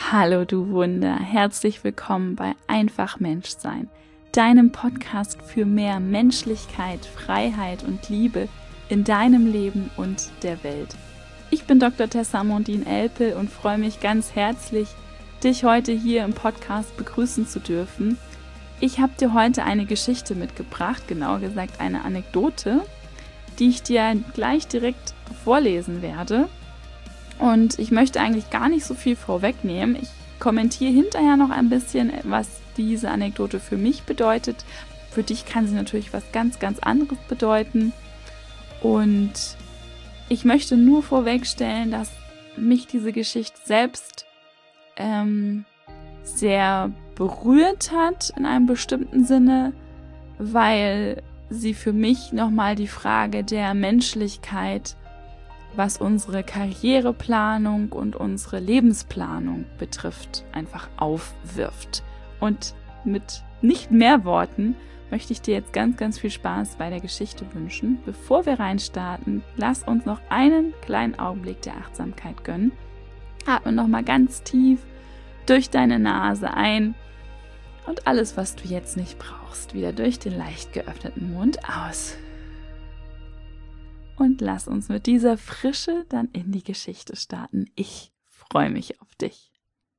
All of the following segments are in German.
Hallo du Wunder, herzlich willkommen bei Einfach Menschsein, deinem Podcast für mehr Menschlichkeit, Freiheit und Liebe in deinem Leben und der Welt. Ich bin Dr. Tessa Mondin-Elpel und freue mich ganz herzlich, dich heute hier im Podcast begrüßen zu dürfen. Ich habe dir heute eine Geschichte mitgebracht, genauer gesagt eine Anekdote, die ich dir gleich direkt vorlesen werde. Und ich möchte eigentlich gar nicht so viel vorwegnehmen. Ich kommentiere hinterher noch ein bisschen, was diese Anekdote für mich bedeutet. Für dich kann sie natürlich was ganz, ganz anderes bedeuten. Und ich möchte nur vorwegstellen, dass mich diese Geschichte selbst sehr berührt hat in einem bestimmten Sinne, weil sie für mich nochmal die Frage der Menschlichkeit, was unsere Karriereplanung und unsere Lebensplanung betrifft, einfach aufwirft. Und mit nicht mehr Worten möchte ich dir jetzt ganz, ganz viel Spaß bei der Geschichte wünschen. Bevor wir reinstarten, lass uns noch einen kleinen Augenblick der Achtsamkeit gönnen. Atme nochmal ganz tief durch deine Nase ein und alles, was du jetzt nicht brauchst, wieder durch den leicht geöffneten Mund aus. Und lass uns mit dieser Frische dann in die Geschichte starten. Ich freue mich auf dich.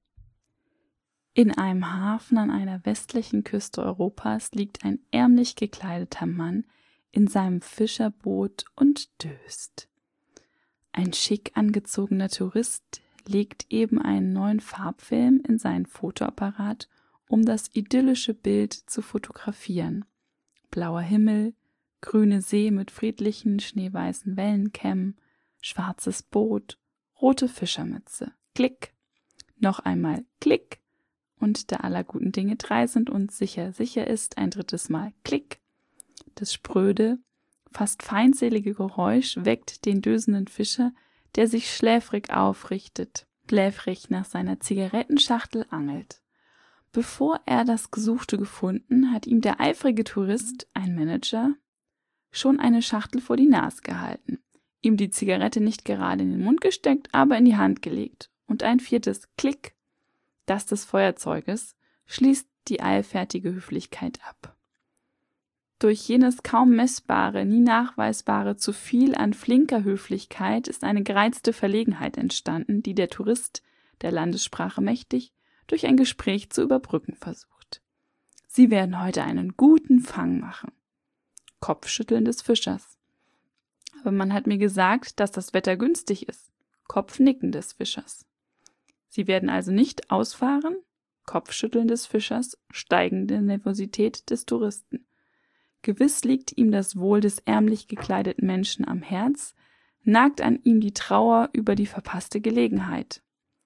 In einem Hafen an einer westlichen Küste Europas liegt ein ärmlich gekleideter Mann in seinem Fischerboot und döst. Ein schick angezogener Tourist legt eben einen neuen Farbfilm in seinen Fotoapparat, um das idyllische Bild zu fotografieren. Blauer Himmel, grüne See mit friedlichen, schneeweißen Wellenkämmen, schwarzes Boot, rote Fischermütze. Klick. Noch einmal Klick. Und da aller guten Dinge 3 sind und sicher ist, ein drittes Mal Klick. Das spröde, fast feindselige Geräusch weckt den dösenden Fischer, der sich schläfrig aufrichtet, schläfrig nach seiner Zigarettenschachtel angelt. Bevor er das Gesuchte gefunden, hat ihm der eifrige Tourist, ein Manager, schon eine Schachtel vor die Nase gehalten, ihm die Zigarette nicht gerade in den Mund gesteckt, aber in die Hand gelegt. Und ein viertes Klick, das des Feuerzeuges, schließt die eilfertige Höflichkeit ab. Durch jenes kaum messbare, nie nachweisbare zu viel an flinker Höflichkeit ist eine gereizte Verlegenheit entstanden, die der Tourist, der Landessprache mächtig, durch ein Gespräch zu überbrücken versucht. Sie werden heute einen guten Fang machen. Kopfschütteln des Fischers. Aber man hat mir gesagt, dass das Wetter günstig ist. Kopfnicken des Fischers. Sie werden also nicht ausfahren? Kopfschütteln des Fischers, steigende Nervosität des Touristen. Gewiss liegt ihm das Wohl des ärmlich gekleideten Menschen am Herz, nagt an ihm die Trauer über die verpasste Gelegenheit.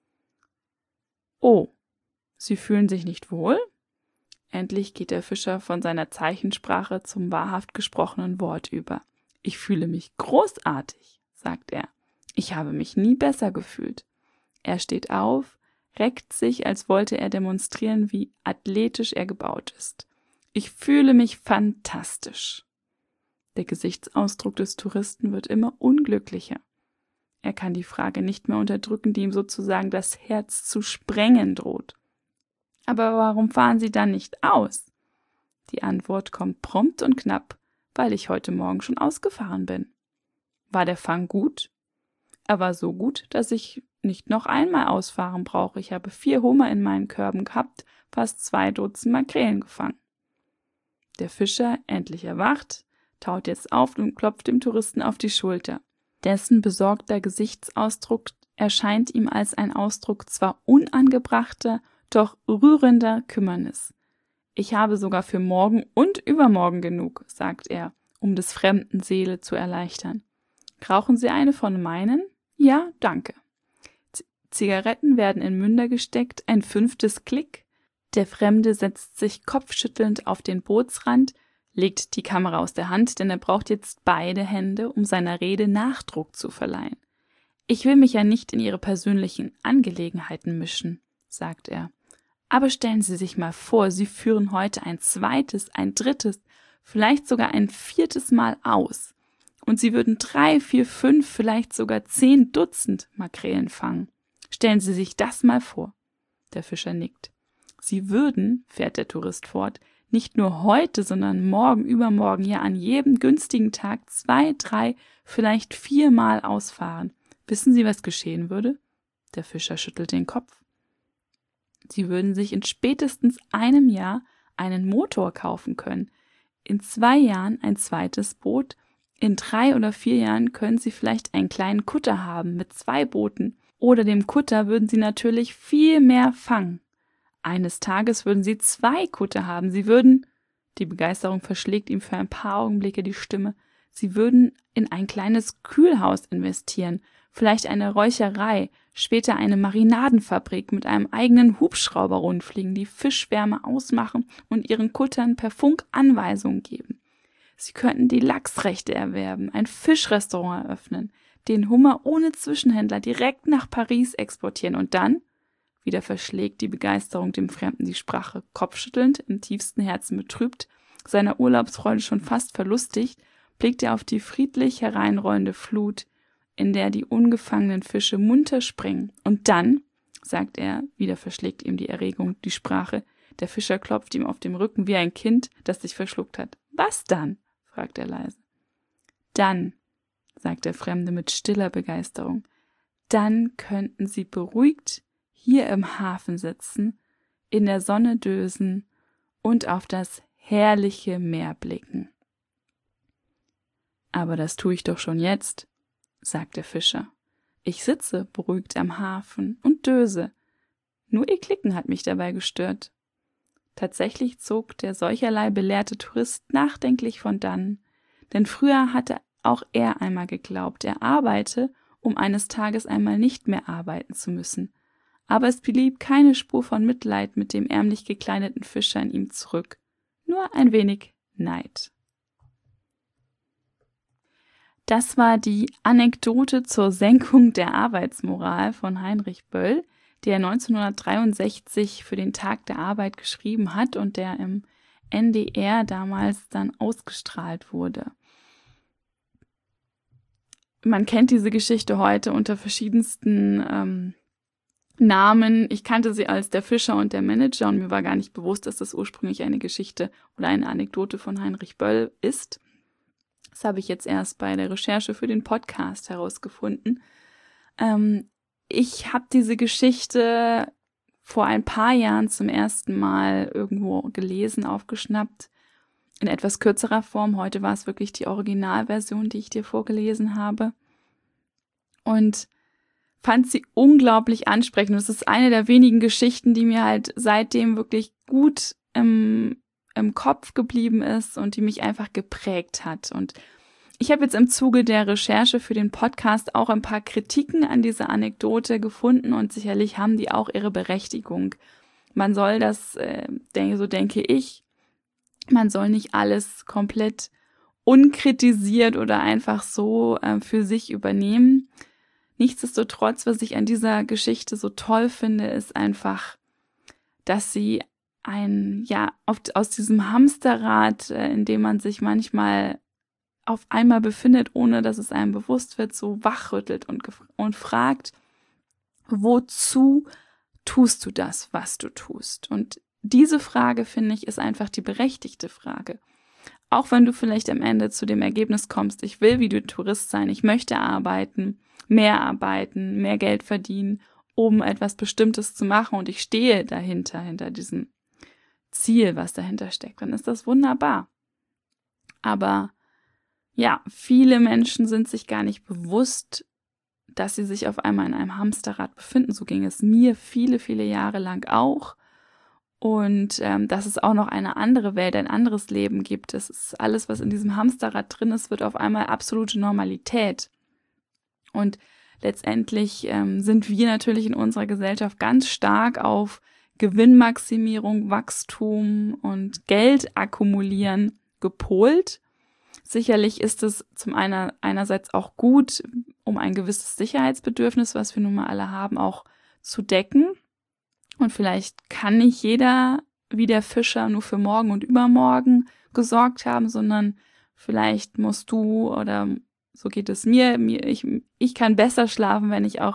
Oh, Sie fühlen sich nicht wohl? Endlich geht der Fischer von seiner Zeichensprache zum wahrhaft gesprochenen Wort über. Ich fühle mich großartig, sagt er. Ich habe mich nie besser gefühlt. Er steht auf, reckt sich, als wollte er demonstrieren, wie athletisch er gebaut ist. Ich fühle mich fantastisch. Der Gesichtsausdruck des Touristen wird immer unglücklicher. Er kann die Frage nicht mehr unterdrücken, die ihm sozusagen das Herz zu sprengen droht. Aber warum fahren Sie dann nicht aus? Die Antwort kommt prompt und knapp, weil ich heute Morgen schon ausgefahren bin. War der Fang gut? Er war so gut, dass ich nicht noch einmal ausfahren brauche. Ich habe 4 Hummer in meinen Körben gehabt, fast 2 Dutzend Makrelen gefangen. Der Fischer, endlich erwacht, taut jetzt auf und klopft dem Touristen auf die Schulter. Dessen besorgter Gesichtsausdruck erscheint ihm als ein Ausdruck zwar unangebrachter, doch rührender Kümmernis. Ich habe sogar für morgen und übermorgen genug, sagt er, um des Fremden Seele zu erleichtern. Rauchen Sie eine von meinen? Ja, danke. Zigaretten werden in Münder gesteckt, ein 5. Klick. Der Fremde setzt sich kopfschüttelnd auf den Bootsrand, legt die Kamera aus der Hand, denn er braucht jetzt beide Hände, um seiner Rede Nachdruck zu verleihen. Ich will mich ja nicht in Ihre persönlichen Angelegenheiten mischen, sagt er. Aber stellen Sie sich mal vor, Sie führen heute ein 2., ein 3., vielleicht sogar ein 4. Mal aus. Und Sie würden 3, 4, 5, vielleicht sogar 10 Dutzend Makrelen fangen. Stellen Sie sich das mal vor. Der Fischer nickt. Sie würden, fährt der Tourist fort, nicht nur heute, sondern morgen, übermorgen, ja an jedem günstigen Tag 2, 3, vielleicht 4 Mal ausfahren. Wissen Sie, was geschehen würde? Der Fischer schüttelt den Kopf. Sie würden sich in spätestens einem Jahr einen Motor kaufen können, in 2 Jahren ein zweites Boot, in 3 oder 4 Jahren können Sie vielleicht einen kleinen Kutter haben mit 2 Booten. Oder dem Kutter würden Sie natürlich viel mehr fangen. Eines Tages würden Sie 2 Kutter haben. Sie würden, die Begeisterung verschlägt ihm für ein paar Augenblicke die Stimme, Sie würden in ein kleines Kühlhaus investieren, vielleicht eine Räucherei, später eine Marinadenfabrik mit einem eigenen Hubschrauber rundfliegen, die Fischschwärme ausmachen und ihren Kuttern per Funk Anweisungen geben. Sie könnten die Lachsrechte erwerben, ein Fischrestaurant eröffnen, den Hummer ohne Zwischenhändler direkt nach Paris exportieren und dann, wieder verschlägt die Begeisterung dem Fremden die Sprache, kopfschüttelnd, im tiefsten Herzen betrübt, seiner Urlaubsfreude schon fast verlustigt, blickt er auf die friedlich hereinrollende Flut, in der die ungefangenen Fische munter springen. Und dann, sagt er, wieder verschlägt ihm die Erregung die Sprache, der Fischer klopft ihm auf dem Rücken wie ein Kind, das sich verschluckt hat. Was dann? Fragt er leise. Dann, sagt der Fremde mit stiller Begeisterung, dann könnten Sie beruhigt hier im Hafen sitzen, in der Sonne dösen und auf das herrliche Meer blicken. Aber das tue ich doch schon jetzt, sagt der Fischer. Ich sitze beruhigt am Hafen und döse. Nur ihr Klicken hat mich dabei gestört. Tatsächlich zog der solcherlei belehrte Tourist nachdenklich von dannen, denn früher hatte auch er einmal geglaubt, er arbeite, um eines Tages einmal nicht mehr arbeiten zu müssen. Aber es blieb keine Spur von Mitleid mit dem ärmlich gekleideten Fischer in ihm zurück, nur ein wenig Neid. Das war die Anekdote zur Senkung der Arbeitsmoral von Heinrich Böll, der 1963 für den Tag der Arbeit geschrieben hat und der im NDR damals dann ausgestrahlt wurde. Man kennt diese Geschichte heute unter verschiedensten Namen. Ich kannte sie als Der Fischer und der Manager und mir war gar nicht bewusst, dass das ursprünglich eine Geschichte oder eine Anekdote von Heinrich Böll ist. Das habe ich jetzt erst bei der Recherche für den Podcast herausgefunden. Ich habe diese Geschichte vor ein paar Jahren zum ersten Mal irgendwo gelesen, aufgeschnappt, in etwas kürzerer Form. Heute war es wirklich die Originalversion, die ich dir vorgelesen habe. Und fand sie unglaublich ansprechend. Das ist eine der wenigen Geschichten, die mir halt seitdem wirklich gut im Kopf geblieben ist und die mich einfach geprägt hat. Und ich habe jetzt im Zuge der Recherche für den Podcast auch ein paar Kritiken an dieser Anekdote gefunden und sicherlich haben die auch ihre Berechtigung. Man soll das, so denke ich, man soll nicht alles komplett unkritisiert oder einfach so für sich übernehmen. Nichtsdestotrotz, was ich an dieser Geschichte so toll finde, ist einfach, dass sie aus diesem Hamsterrad, in dem man sich manchmal auf einmal befindet, ohne dass es einem bewusst wird, so wachrüttelt und fragt, wozu tust du das, was du tust? Und diese Frage, finde ich, ist einfach die berechtigte Frage. Auch wenn du vielleicht am Ende zu dem Ergebnis kommst, ich will wie du Tourist sein, ich möchte arbeiten, mehr Geld verdienen, um etwas Bestimmtes zu machen und ich stehe dahinter, hinter diesem Ziel, was dahinter steckt, dann ist das wunderbar. Aber ja, viele Menschen sind sich gar nicht bewusst, dass sie sich auf einmal in einem Hamsterrad befinden. So ging es mir viele, viele Jahre lang auch. Und dass es auch noch eine andere Welt, ein anderes Leben gibt. Das ist alles, was in diesem Hamsterrad drin ist, wird auf einmal absolute Normalität. Und letztendlich sind wir natürlich in unserer Gesellschaft ganz stark auf Gewinnmaximierung, Wachstum und Geld akkumulieren gepolt. Sicherlich ist es einerseits auch gut, um ein gewisses Sicherheitsbedürfnis, was wir nun mal alle haben, auch zu decken. Und vielleicht kann nicht jeder wie der Fischer nur für morgen und übermorgen gesorgt haben, sondern vielleicht musst du oder so geht es mir, ich kann besser schlafen, wenn ich auch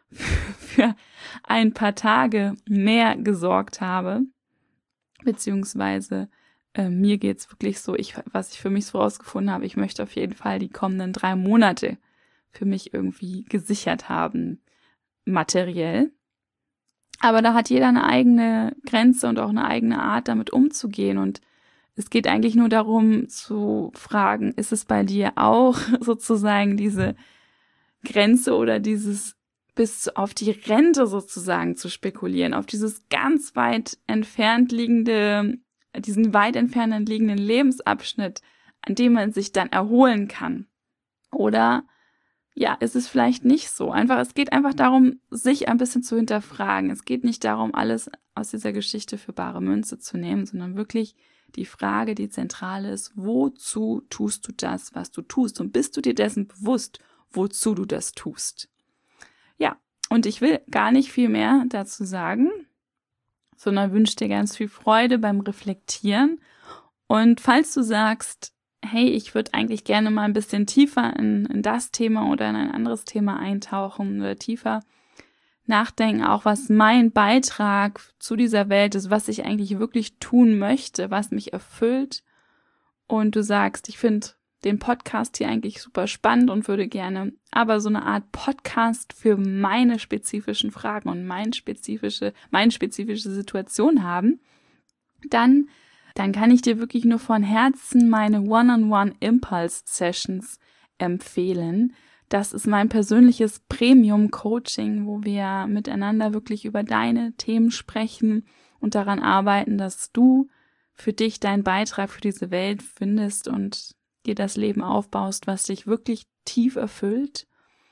für ein paar Tage mehr gesorgt habe, beziehungsweise mir geht's wirklich so, was ich für mich so rausgefunden habe, ich möchte auf jeden Fall die kommenden 3 Monate für mich irgendwie gesichert haben, materiell. Aber da hat jeder eine eigene Grenze und auch eine eigene Art, damit umzugehen. Und es geht eigentlich nur darum zu fragen, ist es bei dir auch sozusagen diese Grenze oder dieses bis auf die Rente sozusagen zu spekulieren, auf dieses ganz weit entfernt liegende, diesen weit entfernt liegenden Lebensabschnitt, an dem man sich dann erholen kann. Oder ja, ist es vielleicht nicht so. Es geht einfach darum, sich ein bisschen zu hinterfragen. Es geht nicht darum, alles aus dieser Geschichte für bare Münze zu nehmen, sondern wirklich die Frage, die zentral ist, wozu tust du das, was du tust? Und bist du dir dessen bewusst, wozu du das tust? Ja, und ich will gar nicht viel mehr dazu sagen, sondern wünsche dir ganz viel Freude beim Reflektieren. Und falls du sagst, hey, ich würde eigentlich gerne mal ein bisschen tiefer in das Thema oder in ein anderes Thema eintauchen oder tiefer nachdenken, auch was mein Beitrag zu dieser Welt ist, was ich eigentlich wirklich tun möchte, was mich erfüllt. Und du sagst, ich finde den Podcast hier eigentlich super spannend und würde gerne aber so eine Art Podcast für meine spezifischen Fragen und meine spezifische Situation haben, dann kann ich dir wirklich nur von Herzen meine One-on-One-Impulse-Sessions empfehlen. Das ist mein persönliches Premium-Coaching, wo wir miteinander wirklich über deine Themen sprechen und daran arbeiten, dass du für dich deinen Beitrag für diese Welt findest und dir das Leben aufbaust, was dich wirklich tief erfüllt.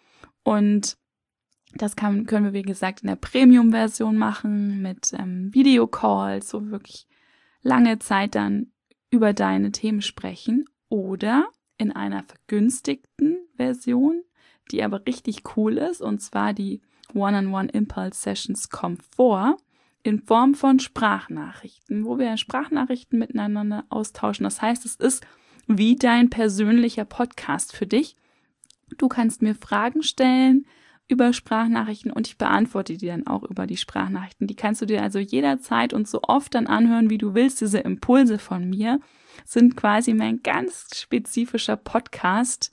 Und das können wir, wie gesagt, in der Premium-Version machen mit Videocalls, wo wir wirklich lange Zeit dann über deine Themen sprechen, oder in einer vergünstigten Version, die aber richtig cool ist, und zwar die One-on-One-Impulse-Sessions kommen vor in Form von Sprachnachrichten, wo wir Sprachnachrichten miteinander austauschen. Das heißt, es ist wie dein persönlicher Podcast für dich. Du kannst mir Fragen stellen über Sprachnachrichten und ich beantworte die dann auch über die Sprachnachrichten. Die kannst du dir also jederzeit und so oft dann anhören, wie du willst. Diese Impulse von mir sind quasi mein ganz spezifischer Podcast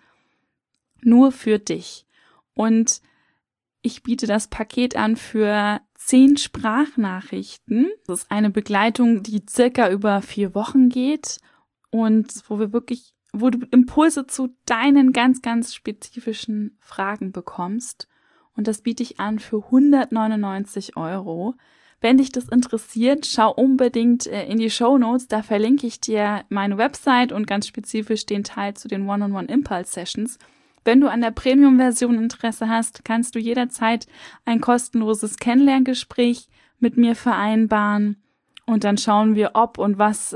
nur für dich. Und ich biete das Paket an für 10 Sprachnachrichten. Das ist eine Begleitung, die circa über 4 Wochen geht und wo du Impulse zu deinen ganz, ganz spezifischen Fragen bekommst. Und das biete ich an für 199 €. Wenn dich das interessiert, schau unbedingt in die Shownotes. Da verlinke ich dir meine Website und ganz spezifisch den Teil zu den One-on-One-Impulse-Sessions. Wenn du an der Premium-Version Interesse hast, kannst du jederzeit ein kostenloses Kennenlerngespräch mit mir vereinbaren. Und dann schauen wir, ob und was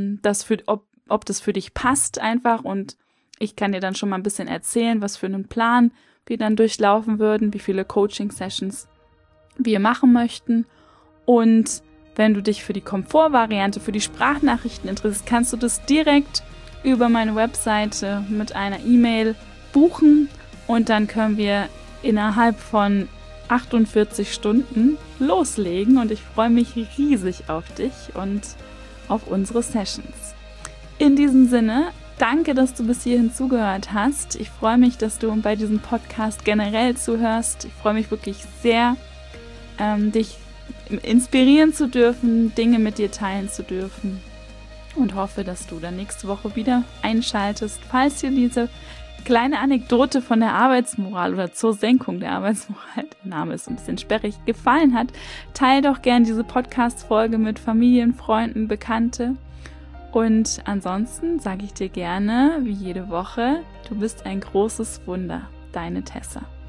ob das für dich passt einfach. Und ich kann dir dann schon mal ein bisschen erzählen, was für einen Plan wir dann durchlaufen würden, wie viele Coaching-Sessions wir machen möchten. Und wenn du dich für die Komfortvariante, für die Sprachnachrichten interessierst, kannst du das direkt über meine Webseite mit einer E-Mail buchen und dann können wir innerhalb von 48 Stunden loslegen und ich freue mich riesig auf dich und auf unsere Sessions. In diesem Sinne, danke, dass du bis hierhin zugehört hast. Ich freue mich, dass du bei diesem Podcast generell zuhörst. Ich freue mich wirklich sehr, dich inspirieren zu dürfen, Dinge mit dir teilen zu dürfen und hoffe, dass du dann nächste Woche wieder einschaltest. Falls dir diese kleine Anekdote von der Arbeitsmoral oder zur Senkung der Arbeitsmoral, der Name ist ein bisschen sperrig, gefallen hat, teile doch gern diese Podcast-Folge mit Familien, Freunden, Bekannte. Und ansonsten sage ich dir gerne, wie jede Woche, du bist ein großes Wunder. Deine Tessa.